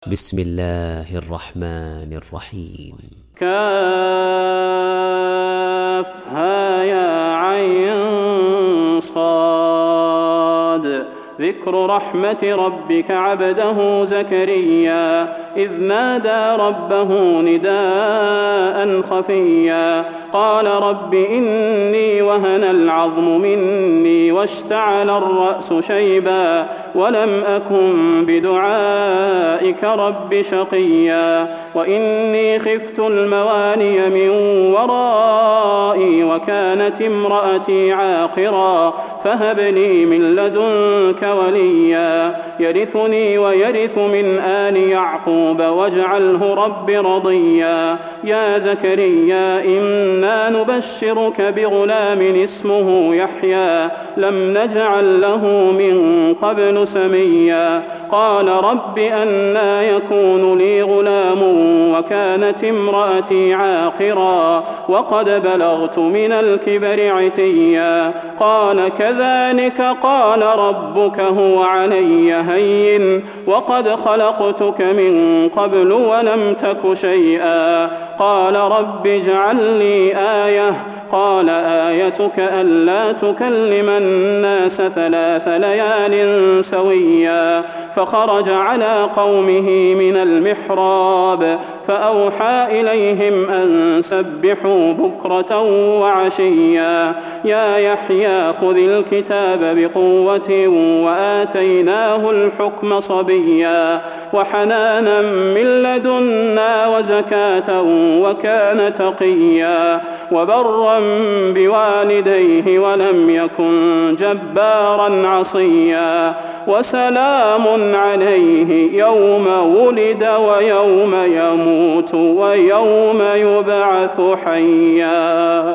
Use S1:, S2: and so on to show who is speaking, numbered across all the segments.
S1: بسم الله الرحمن الرحيم.
S2: كافها يا عين صاد. ذكر رحمة ربك عبده زكريا إذ نادى ربه نداء خفيا قال رب إني وهن العظم مني واشتعل الرأس شيبا ولم أكن بدعائك رب شقيا وإني خفت المواني من ورائي وكانت امرأتي عاقرا فهب لي من لدنك وليا يرثني ويرث من آل يعقوب واجعله رب رضيا يا زكريا إنا نبشرك بغلام اسمه يحيى لم نجعل له من قبل سميا قال رب أنى يكون لي غلام وكانت امرأتي عاقرا وقد بلغت من الكبر عتيا قال كذلك قال ربك هو علي هين وقد خلقتك من قبل ولم تك شيئا قال رب اجعل لي آية قال آيتك ألا تكلم الناس 3 ليال سويا فخرج على قومه من المحراب فأوحى إليهم أن سبحوا بكرة وعشيا يا يحيى خذ الكتاب بقوة وآتيناه الحكم صبيا وحنانا من لدنا وزكاة وكان تقيا وبرا بوالديه ولم يكن جبارا عصيا وسلام عليه يوم ولد ويوم يموت ويوم يبعث حيا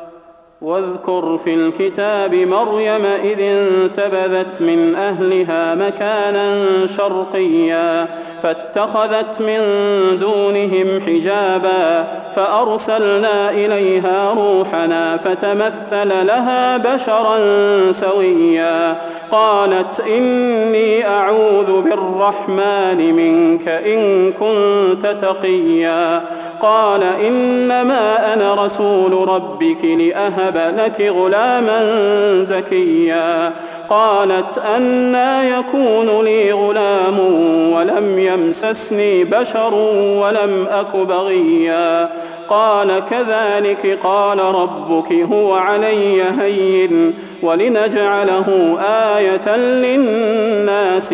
S2: واذكر في الكتاب مريم إذ انتبذت من أهلها مكانا شرقيا فاتخذت من دونهم حجابا فأرسلنا إليها روحنا فتمثل لها بشرا سويا قالت إني أعوذ بالرحمن منك إن كنت تقيا قال إنما أنا رسول ربك لأهب لك غلاما زكيا قالت أنى يكون لي غلام ولم يمسسني بشر ولم أك بغيا قال كذلك قال ربك هو علي هين ولنجعله آية للناس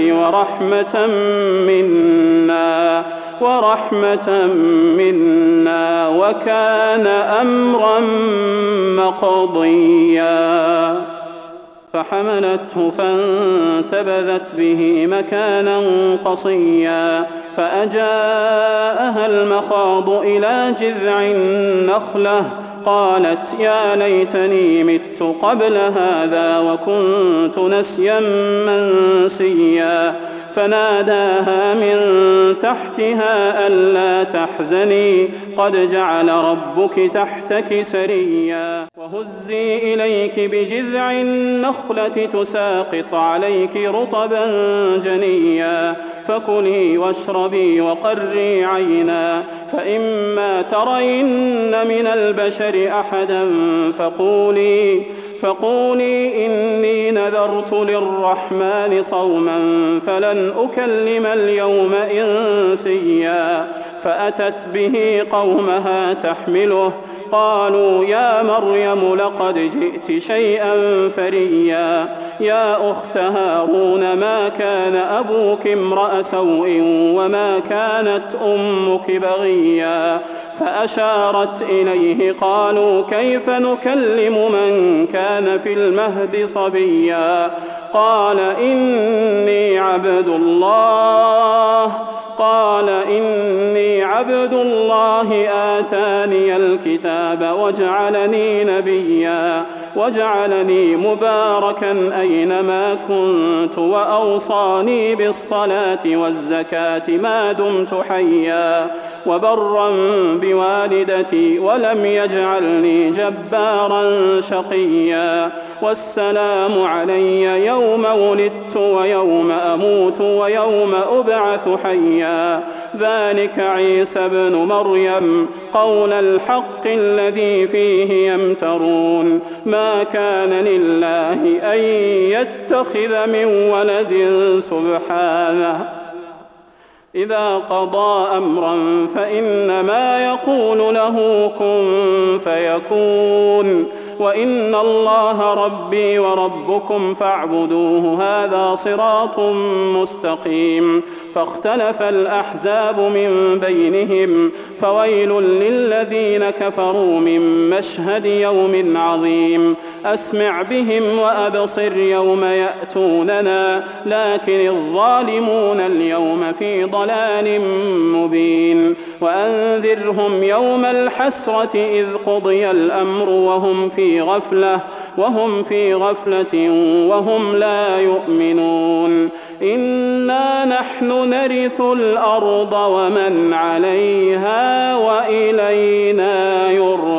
S2: ورحمة منا وكان أمرا مقضيا فحملته فانتبذت به مكانا قصيا فأجاءها المخاض إلى جذع النخلة قالت يا ليتني مت قبل هذا وكنت نسيا منسيا فناداها من تحتها ألا تحزني قد جعل ربك تحتك سريا وهزي إليك بجذع النخلة تساقط عليك رطبا جنيا فكلي واشربي وقري عينا فإما ترين من البشر أحدا فقولي إني نذرت للرحمن صوما فلن أكلم اليوم إنسيا فأتت به قومها تحمله قالوا يا مريم لقد جئت شيئا فريا يا أخت هارون ما كان أبوك امرأ سوء وما كانت أمك بغيا فأشارت إليه قالوا كيف نكلم من كان في المهد صبيا قال إني عبد الله آتاني الكتاب وجعلني نبيا وجعلني مباركا أينما كنت وأوصاني بالصلاة والزكاة ما دمت حيا وبرا بوالدتي ولم يجعلني جبارا شقيا والسلام علي يوم ولدت ويوم أموت ويوم أبعث حيا ذلك عيسى ابن مريم قول الحق الذي فيه يمترون ما كان لله أن يتخذ من ولد سبحانه إذا قضى أمرا فإنما يقول له كن فيكون وإن الله ربي وربكم فاعبدوه هذا صراط مستقيم فاختلف الأحزاب من بينهم فويل للذين كفروا من مشهد يوم عظيم أسمع بهم وأبصر يوم يأتوننا لكن الظالمون اليوم في ضلال مبين وأنذرهم يوم الحسرة إذ قضي الأمر وهم في غفلة وهم لا يؤمنون إنا نحن نرث الأرض ومن عليها وإلينا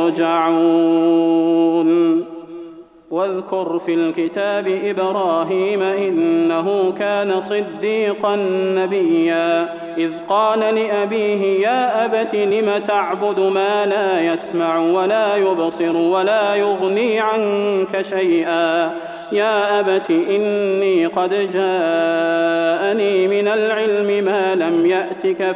S2: يرجعون واذكر في الكتاب إبراهيم إنه كان صديقا نبيا إذ قال لأبيه يا أبت لم تعبد ما لا يسمع ولا يبصر ولا يغني عنك شيئا يا أبت إني قد جاءني من العلم ما لم يأتك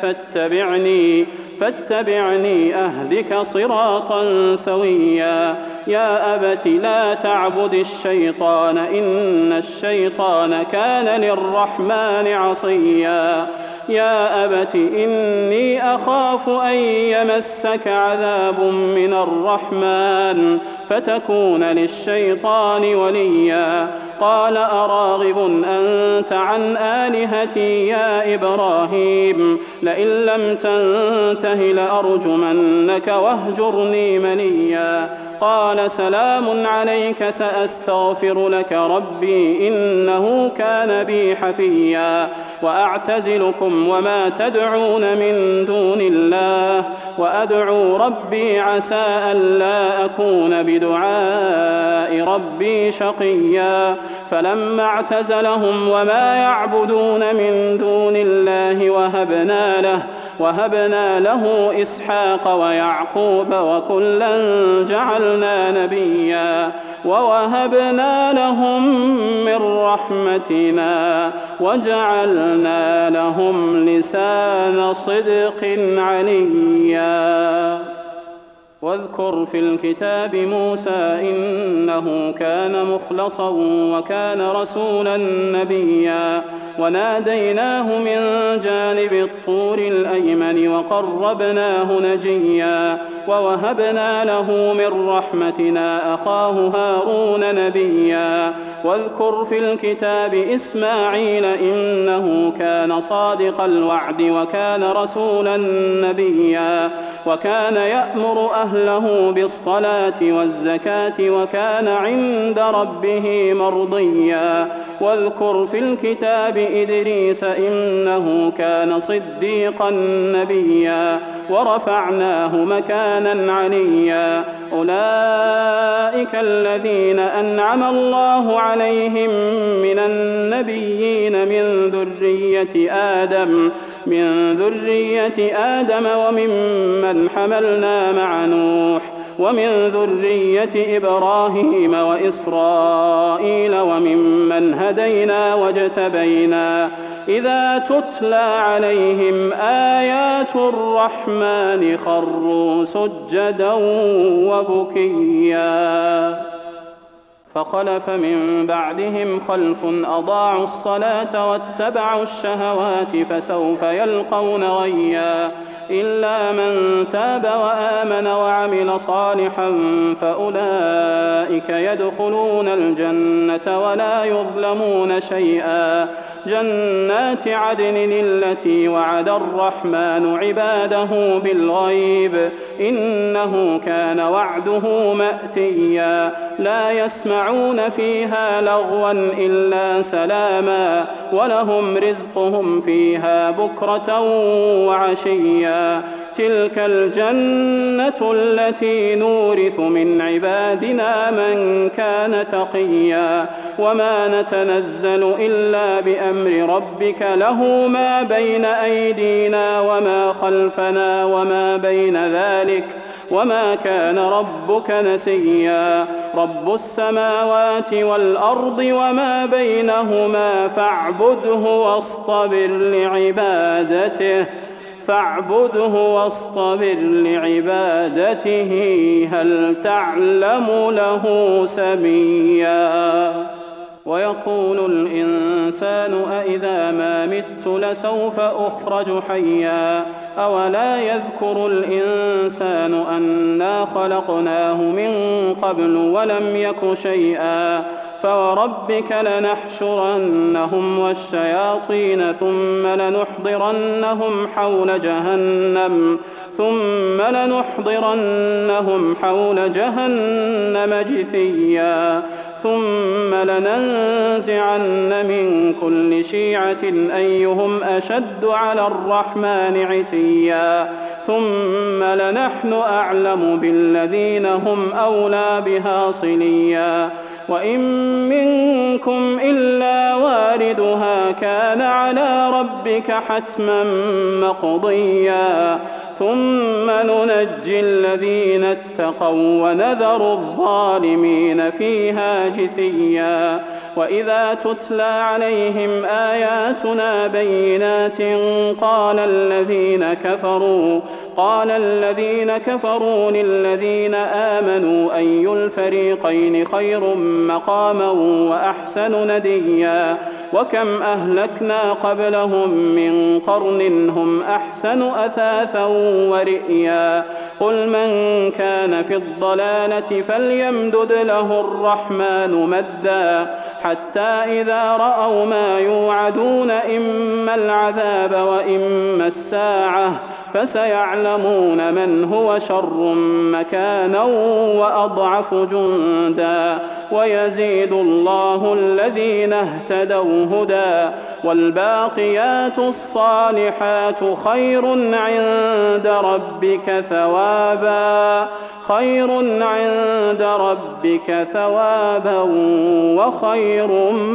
S2: فاتبعني أهدك صراطا سويا يا أبت لا تعبد الشيطان إن الشيطان كان للرحمن عصيا يا أبت إني أخاف أن يمسك عذاب من الرحمن فتكون للشيطان وليا قال أراغب أنت عن آلهتي يا إبراهيم لئن لم تنته لأرجمنك واهجرني مليا قال سلام عليك سأستغفر لك ربي إنه كان بي حفيا وأعتزلكم وما تدعون من دون الله وأدعو ربي عسى ألا أكون بدعاء ربي شقيا فلما اعتزلهم وما يعبدون من دون الله وهبنا له إسحاق ويعقوب وكلا جعلنا نبيا ووهبنا لهم من رحمتنا وجعلنا لهم لسان صدق عليا واذكر في الكتاب موسى إنه كان مخلصا وكان رسولا نبيا وناديناه من جانب الطور الأيمن وقربناه نجيا ووهبنا له من رحمتنا أخاه هارون نبيا واذكر في الكتاب إسماعيل إنه كان صادق الوعد وكان رسولا نبيا وكان يأمر أهله بالصلاة والزكاة وكان عند ربه مرضيا واذكر في الكتاب إدريس إنه كان صديقا نبيا ورفعناه مكانا عليا أولئك الذين أنعم الله عليهم من النبيين من ذرية آدم وممن حملنا مع نوح ومن ذرية إبراهيم وإسرائيل وممن هدينا واجتبينا إذا تتلى عليهم آيات الرحمن خروا سجدا وبكيا فخلف من بعدهم خلف أضاعوا الصلاة واتبعوا الشهوات فسوف يلقون غيا إلا من تاب وآمن وعمل صالحا فأولئك يدخلون الجنة ولا يظلمون شيئا جنات عدن التي وعد الرحمن عباده بالغيب إنه كان وعده مأتيا لا يسمعون فيها لغوا إلا سلاما ولهم رزقهم فيها بكرة وعشيا تلك الجنة التي نورث من عبادنا من كان تقيا وما نتنزل إلا بأمر ربك له ما بين أيدينا وما خلفنا وما بين ذلك وما كان ربك نسيا رب السماوات والأرض وما بينهما فاعبده واصطبر لعبادته هل تعلم له سميا ويقول الإنسان أإذا ما مت لسوف أخرج حيا أولا يذكر الإنسان أنا خلقناه من قبل ولم يك شيئا فوربك لنحشرنهم والشياطين ثم لنحضرنهم حول جهنم جثيا ثم لننزعن من كل شيعة أيهم أشد على الرحمن عتيا ثم لنحن أعلم بالذين هم أولى بها صليا وإن منكم إلا واردها كان على ربك حتما مقضيا ثم ننجي الذين اتقوا ونذر الظالمين فيها جثيا وإذا تتلى عليهم آياتنا بينات قال الذين كفروا للذين آمنوا أي الفريقين خير مقاما وأحسن نديا وكم أهلكنا قبلهم من قرن هم أحسن أثاثا ورئيا قل من كان في الضلالة فليمدد له الرحمن مدا حتى إذا رأوا ما يوعدون إما العذاب وإما الساعة فسيعلمون من هو شر مكانا وأضعف جندا ويزيد الله الذين اهتدوا هدى والباقيات الصالحات خير عند ربك ثوابا وخير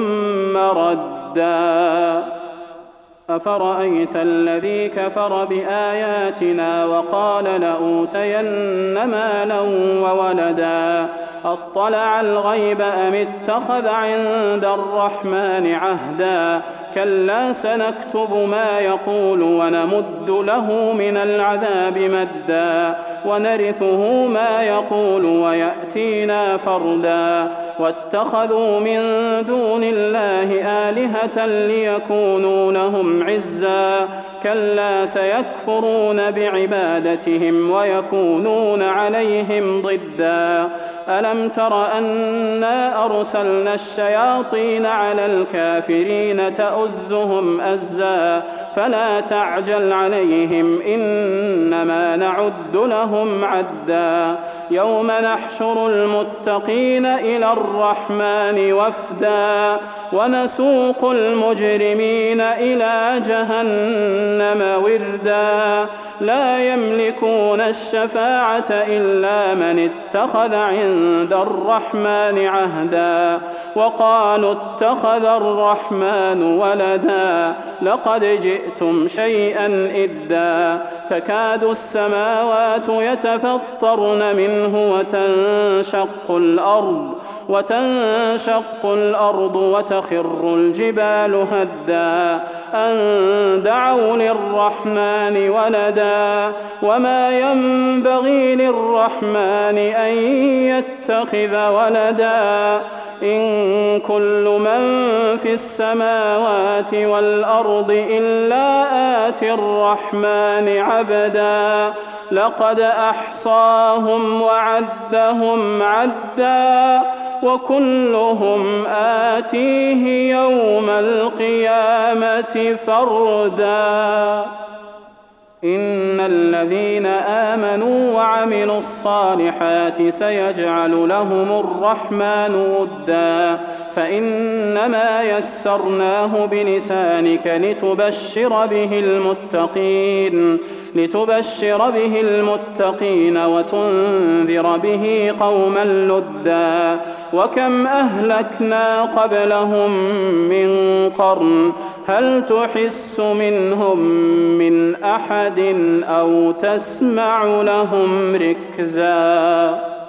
S2: مردا أفرأيت الذي كفر بآياتنا وقال لأوتين مالا وولدا أطلع الغيب أم اتخذ عند الرحمن عهدا كلا سنكتب ما يقول ونمد له من العذاب مدا ونرثه ما يقول ويأتينا فردا واتخذوا من دون الله آلهة ليكونوا لهم عزا كلا سيكفرون بعبادتهم ويكونون عليهم ضدا ألم تر أنا أرسلنا الشياطين على الكافرين تؤزهم أزا فلا تعجل عليهم إنما نعد لهم عدا يوم نحشر المتقين إلى الرحمن وفدا ونسوق المجرمين إلى جهنم وردا لا يملكون الشفاعة إلا من اتخذ عند الرحمن عهدا وقالوا اتخذ الرحمن ولدا لقد جئتم شيئا إدا تكاد السماوات يتفطرن منه وتنشق الأرض وتخر الجبال هدا أن دعوا للرحمن ولدا وما ينبغي للرحمن أن يتخذ ولدا إن كل من في السماوات والأرض إلا آتي الرحمن عبدا لقد أحصاهم وعدهم عدا وكلهم آتيه يوم القيامة فردا إن الذين آمنوا وعملوا الصالحات سيجعل لهم الرحمن ودا فإنما يسرناه بلسانك لتبشر به المتقين وتنذر به قوما لدا وكم أهلكنا قبلهم من قرن هل تحس منهم من أحد أو تسمع لهم ركزا